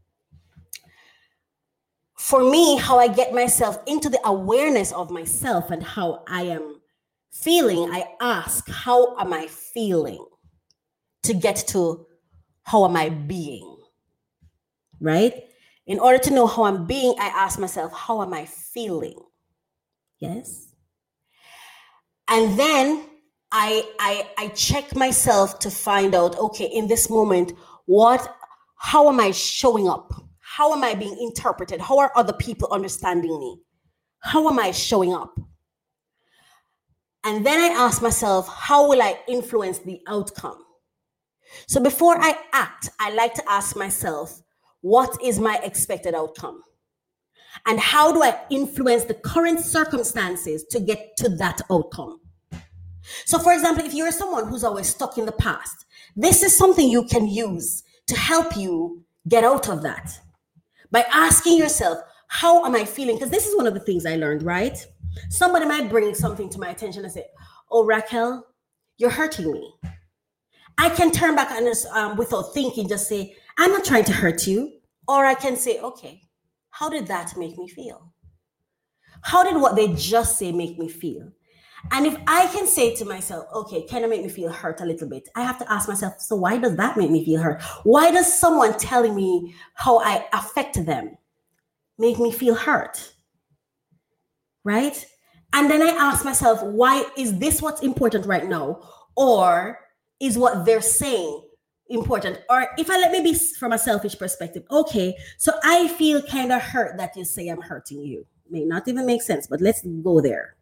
For me, how I get myself into the awareness of myself and how I am feeling, I ask, how am I feeling? To get to how am I being? Right? In order to know how I'm being, I ask myself, how am I feeling? Yes. And then I check myself to find out, okay, in this moment, how am I showing up? How am I being interpreted? How are other people understanding me? How am I showing up? And then I ask myself, how will I influence the outcome? So before I act, I like to ask myself, what is my expected outcome? And how do I influence the current circumstances to get to that outcome? So, for example, if you're someone who's always stuck in the past, this is something you can use to help you get out of that by asking yourself, how am I feeling? Because this is one of the things I learned, right? Somebody might bring something to my attention and say, oh, Raquel, you're hurting me. I can turn back and just, without thinking, just say, I'm not trying to hurt you. Or I can say, okay, how did that make me feel? How did what they just say make me feel? And if I can say to myself, okay, can it make me feel hurt a little bit? I have to ask myself, so why does that make me feel hurt? Why does someone telling me how I affect them make me feel hurt? Right? And then I ask myself, why is this what's important right now? Or is what they're saying important? Or if I let me be from a selfish perspective, okay, so I feel kind of hurt that you say I'm hurting you. May not even make sense, but let's go there.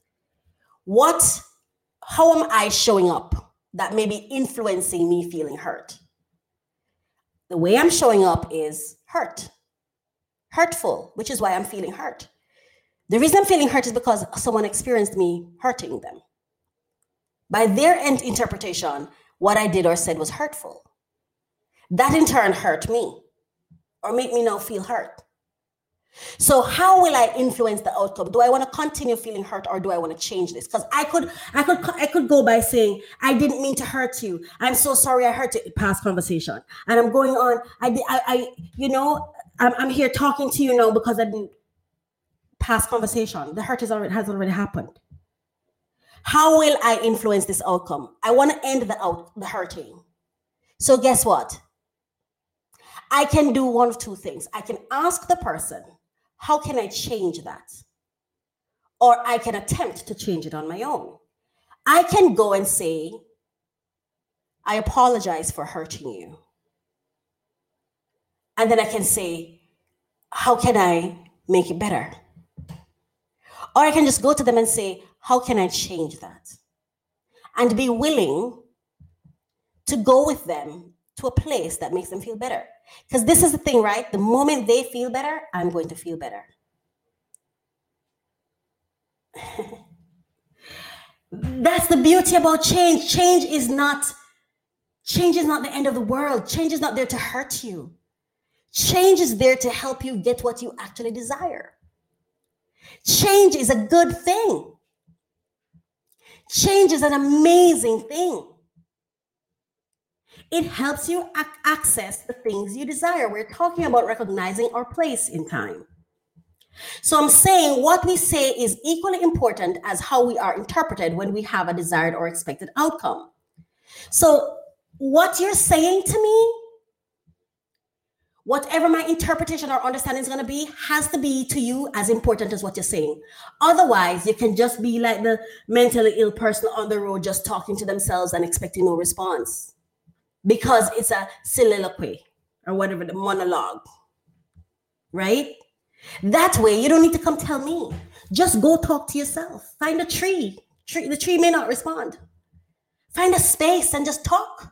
How am I showing up that may be influencing me feeling hurt? The way I'm showing up is hurtful, which is why I'm feeling hurt. The reason I'm feeling hurt is because someone experienced me hurting them. By their interpretation, what I did or said was hurtful. That in turn hurt me or make me now feel hurt. So how will I influence the outcome? Do I want to continue feeling hurt or do I want to change this? Because I could go by saying, I didn't mean to hurt you. I'm so sorry I hurt you. Past conversation. And I'm going on. I'm here talking to you now because I didn't. Past conversation. The hurt has already happened. How will I influence this outcome? I want to end the hurting. So guess what? I can do one of two things. I can ask the person, how can I change that? Or I can attempt to change it on my own. I can go and say, I apologize for hurting you. And then I can say, how can I make it better? Or I can just go to them and say, how can I change that? And be willing to go with them to a place that makes them feel better. Because this is the thing, right? The moment they feel better, I'm going to feel better. That's the beauty about change. Change is not the end of the world. Change is not there to hurt you. Change is there to help you get what you actually desire. Change is a good thing. Change is an amazing thing. It helps you access the things you desire. We're talking about recognizing our place in time. So I'm saying what we say is equally important as how we are interpreted when we have a desired or expected outcome. So what you're saying to me Whatever my interpretation or understanding is going to be has to be to you as important as what you're saying. Otherwise, you can just be like the mentally ill person on the road just talking to themselves and expecting no response because it's a soliloquy or whatever, the monologue, right? That way, you don't need to come tell me. Just go talk to yourself. Find a tree. The tree may not respond. Find a space and just talk.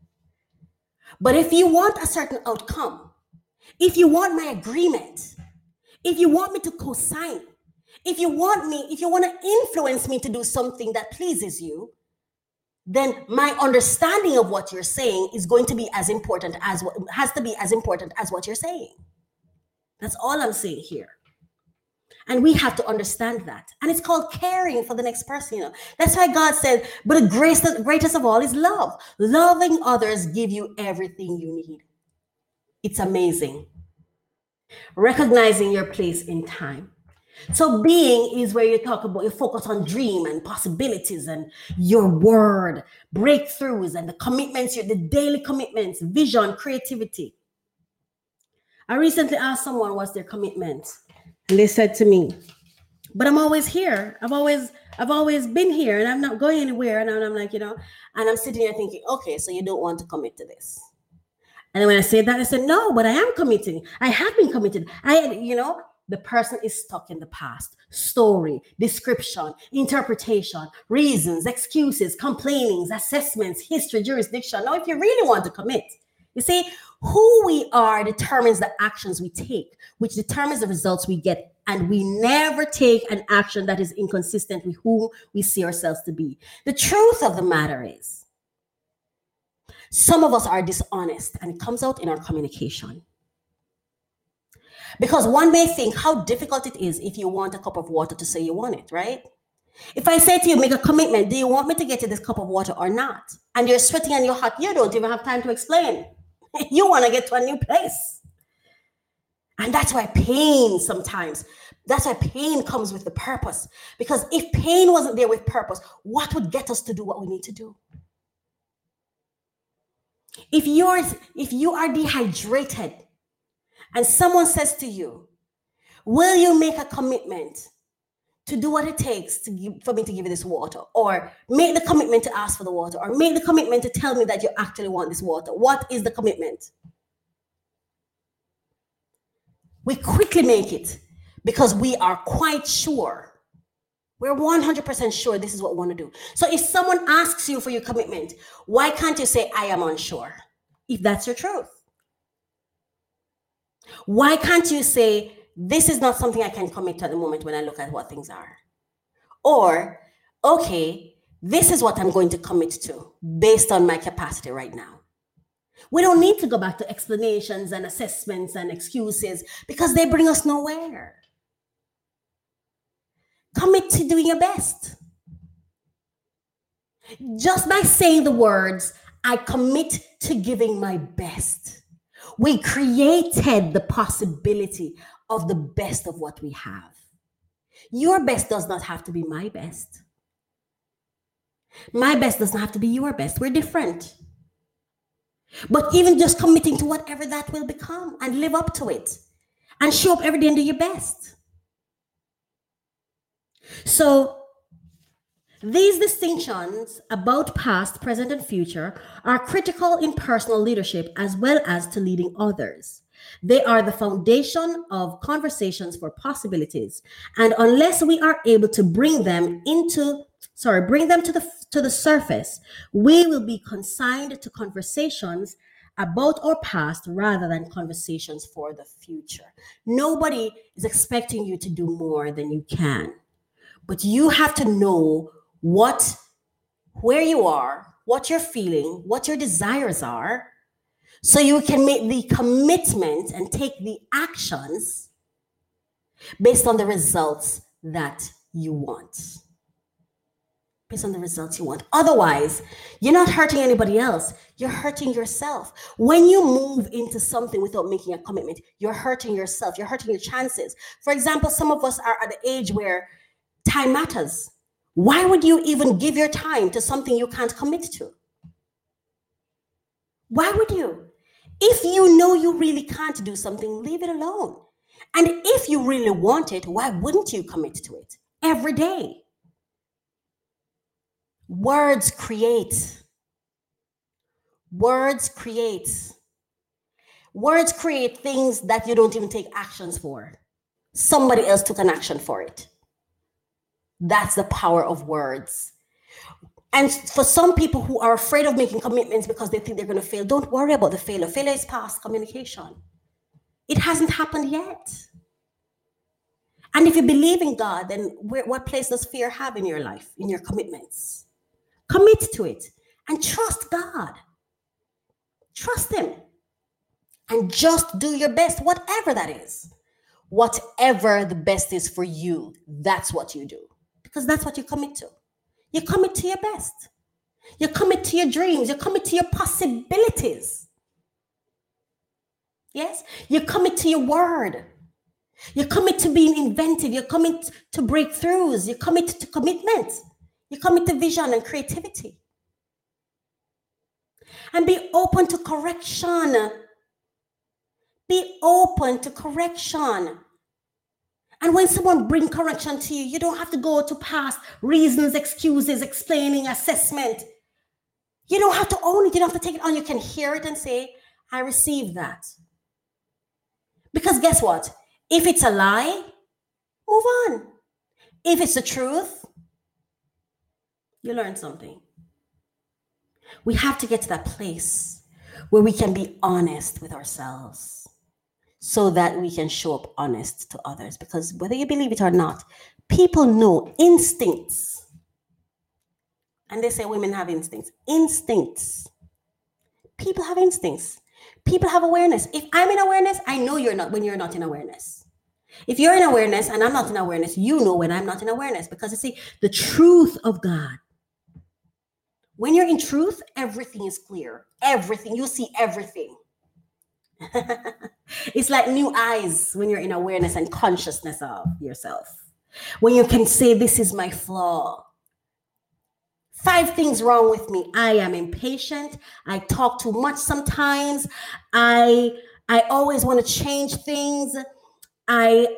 But if you want a certain outcome, if you want my agreement, if you want me to co-sign, if you want to influence me to do something that pleases you, then my understanding of what you're saying is going to be as important as what has to be as important as what you're saying. That's all I'm saying here. And we have to understand that. And it's called caring for the next person. That's why God said, but the greatest of all is love. Loving others give you everything you need. It's amazing. Recognizing your place in time. So being is where you focus on dream and possibilities and your word, breakthroughs and the commitments, the daily commitments, vision, creativity. I recently asked someone what's their commitment. And they said to me, but I'm always here. I've always been here and I'm not going anywhere. And I'm like, and I'm sitting here thinking, okay, so you don't want to commit to this. And then when I said that, I said, no, but I am committing. I have been committed. The person is stuck in the past. Story, description, interpretation, reasons, excuses, complainings, assessments, history, jurisdiction. Now, if you really want to commit, you see, who we are determines the actions we take, which determines the results we get. And we never take an action that is inconsistent with who we see ourselves to be. The truth of the matter is, some of us are dishonest, and it comes out in our communication. Because one may think how difficult it is if you want a cup of water to say you want it, right? If I say to you, make a commitment, do you want me to get you this cup of water or not? And you're sweating and you're hot, you don't even have time to explain. You want to get to a new place. And that's why pain comes with the purpose. Because if pain wasn't there with purpose, what would get us to do what we need to do? If you are dehydrated and someone says to you, will you make a commitment to do what it takes for me to give you this water? Or make the commitment to ask for the water? Or make the commitment to tell me that you actually want this water? What is the commitment? We quickly make it because we are quite sure. We're 100% sure this is what we want to do. So if someone asks you for your commitment, why can't you say, I am unsure, if that's your truth? Why can't you say, this is not something I can commit to at the moment when I look at what things are? Or, okay, this is what I'm going to commit to based on my capacity right now. We don't need to go back to explanations and assessments and excuses because they bring us nowhere. Commit to doing your best. Just by saying the words, I commit to giving my best, we created the possibility of the best of what we have. Your best does not have to be my best. My best does not have to be your best. We're different. But even just committing to whatever that will become and live up to it and show up every day and do your best. So these distinctions about past, present, and future are critical in personal leadership as well as to leading others. They are the foundation of conversations for possibilities. And unless we are able to bring them to the surface, we will be consigned to conversations about our past rather than conversations for the future. Nobody is expecting you to do more than you can. But you have to know where you are, what you're feeling, what your desires are, so you can make the commitment and take the actions based on the results that you want. Based on the results you want. Otherwise, you're not hurting anybody else. You're hurting yourself. When you move into something without making a commitment, you're hurting yourself. You're hurting your chances. For example, some of us are at the age where time matters. Why would you even give your time to something you can't commit to? Why would you? If you know you really can't do something, leave it alone. And if you really want it, why wouldn't you commit to it every day? Words create. Words create. Words create things that you don't even take actions for. Somebody else took an action for it. That's the power of words. And for some people who are afraid of making commitments because they think they're going to fail, don't worry about the failure. Failure is past communication. It hasn't happened yet. And if you believe in God, then what place does fear have in your life, in your commitments? Commit to it and trust God. Trust Him. And just do your best, whatever that is. Whatever the best is for you, that's what you do. Because that's what you commit to. You commit to your best. You commit to your dreams. You commit to your possibilities. Yes? You commit to your word. You commit to being inventive. You commit to breakthroughs. You commit to commitment. You commit to vision and creativity. And be open to correction. Be open to correction. And when someone brings correction to you, you don't have to go to past reasons, excuses, explaining, assessment. You don't have to own it. You don't have to take it on. You can hear it and say, I receive that. Because guess what? If it's a lie, move on. If it's the truth, you learn something. We have to get to that place where we can be honest with ourselves so that we can show up honest to others. Because whether you believe it or not, people know instincts. And they say women have instincts. Instincts. People have instincts. People have awareness. If I'm in awareness, I know you're not when you're not in awareness. If you're in awareness and I'm not in awareness, you know when I'm not in awareness. Because you see, the truth of God. When you're in truth, everything is clear. Everything. You see everything. It's like new eyes when you're in awareness and consciousness of yourself. When you can say, this is my flaw. 5 things wrong with me. I am impatient. I talk too much sometimes. I always want to change things. I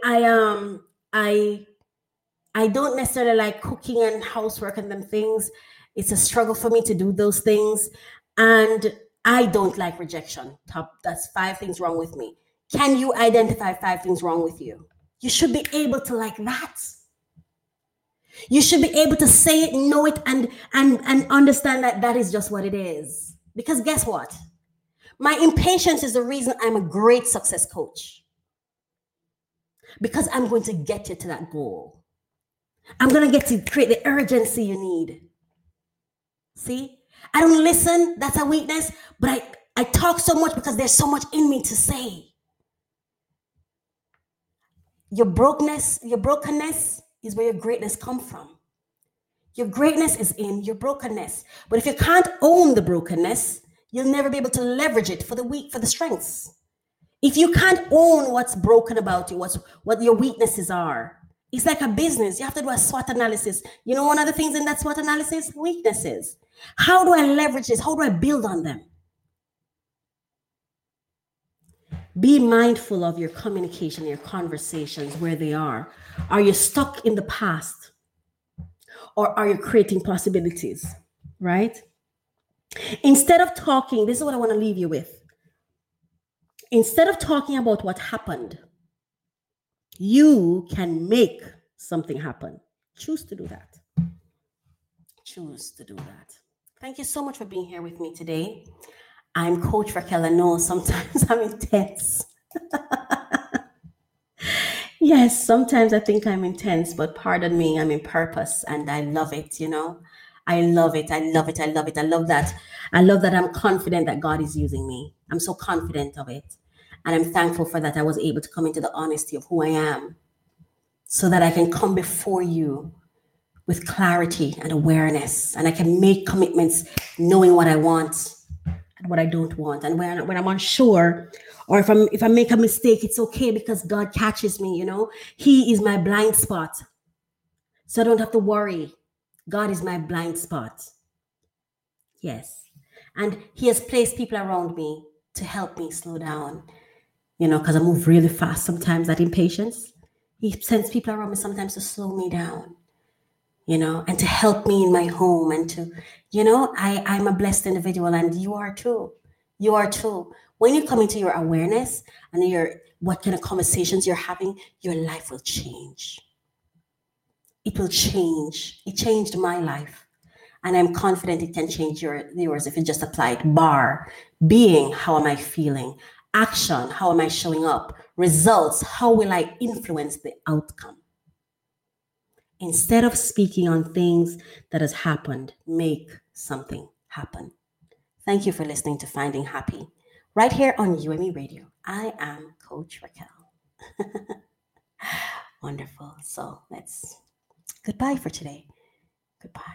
don't necessarily like cooking and housework and them things. It's a struggle for me to do those things. And I don't like rejection. That's 5 things wrong with me. Can you identify 5 things wrong with you? You should be able to like that. You should be able to say it, know it, and understand that that is just what it is. Because guess what? My impatience is the reason I'm a great success coach. Because I'm going to get you to that goal. I'm going to get to create the urgency you need. See? I don't listen. That's a weakness. But I talk so much because there's so much in me to say. Your brokenness is where your greatness comes from. Your greatness is in your brokenness. But if you can't own the brokenness, you'll never be able to leverage it for the strengths. If you can't own what's broken about you, what your weaknesses are, it's like a business. You have to do a SWOT analysis. You know, one of the things in that SWOT analysis, weaknesses. How do I leverage this? How do I build on them? Be mindful of your communication, your conversations, where they are. Are you stuck in the past? Or are you creating possibilities? Right? Instead of talking, this is what I want to leave you with. Instead of talking about what happened, you can make something happen. Choose to do that. Choose to do that. Thank you so much for being here with me today. I'm Coach Raquel. I know sometimes I'm intense. Yes, sometimes I think I'm intense, but pardon me, I'm in purpose and I love it, you know. I love it. I love it. I love it. I love that. I love that I'm confident that God is using me. I'm so confident of it. And I'm thankful for that. I was able to come into the honesty of who I am so that I can come before you with clarity and awareness. And I can make commitments knowing what I want and what I don't want. And when I'm unsure, or if I make a mistake, it's okay because God catches me, you know. He is my blind spot. So I don't have to worry. God is my blind spot. Yes. And He has placed people around me to help me slow down, because I move really fast sometimes, that impatience. He sends people around me sometimes to slow me down, and to help me in my home and to, I'm a blessed individual and you are too. You are too. When you come into your awareness and what kind of conversations you're having, your life will change. It will change. It changed my life. And I'm confident it can change yours if you just apply it. Bar, being, how am I feeling? Action, how am I showing up? Results, how will I influence the outcome? Instead of speaking on things that has happened, make something happen. Thank you for listening to Finding Happy, right here on UME Radio. I am Coach Raquel. Wonderful. So let's goodbye for today. Goodbye.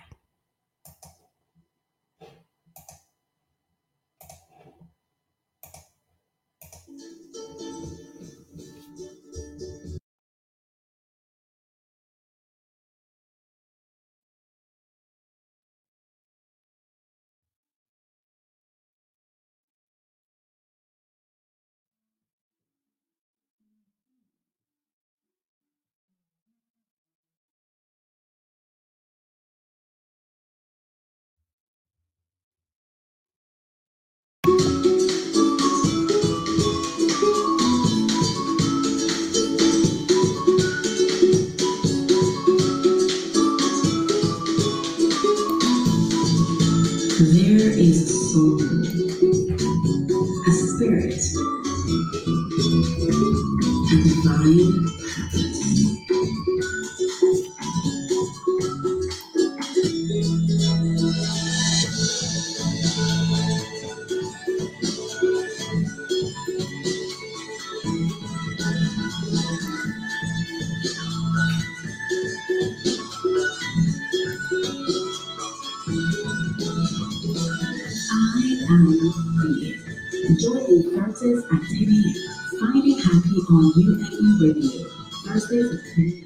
There is a soul, a spirit, a divine purpose. I am free. Join Thursdays at 10 a.m. Finding Happy on UME Radio. Thursdays at 10 a.m.